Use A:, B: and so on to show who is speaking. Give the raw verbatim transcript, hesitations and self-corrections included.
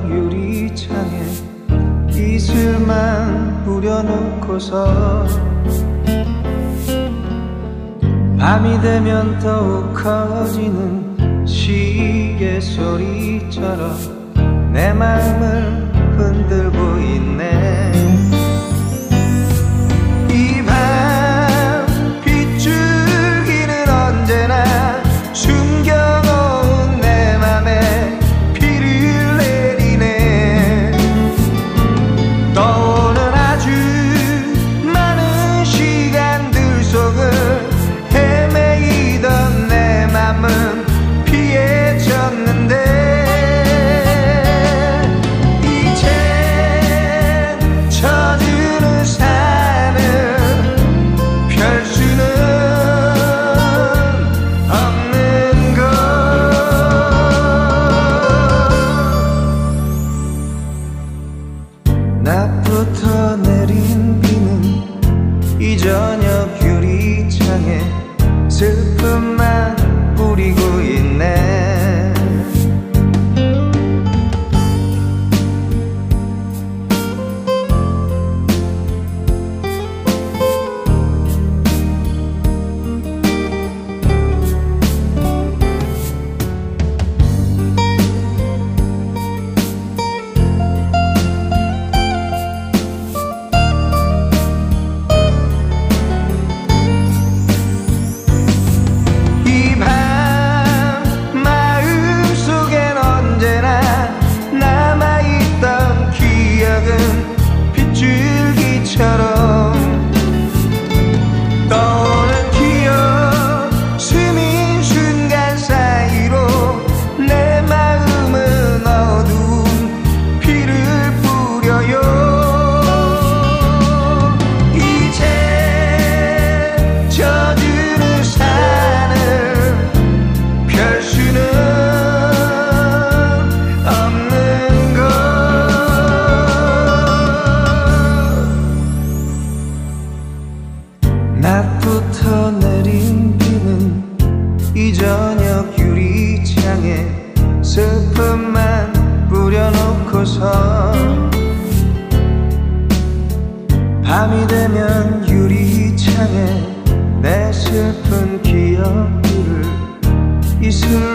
A: 유리창에 이슬만 뿌려놓고서 밤이 되면 더욱 커지는 시계 소리처럼 내 마음을 흔들고 있네. 이 밤 빗줄기는 언제나 숨겨놓은 내 맘에 비를 내리네. 떠오는 아주 많은 시간들 속을 헤매이던 내 맘은 피해 졌는데 낮부터 내린 비는 이 저녁 유리창에 슬픔만 뿌리고 있네. 떠오는 기억 스민 순간 사이로 내 마음은 어두운 피를 뿌려요. 이제 젖은 산을 펼 수는 없는 것. 낮부터 내린 비는 이 저녁 유리창에 슬픔만 뿌려놓고서 밤이 되면 유리창에 내 슬픈 기억들을 이슬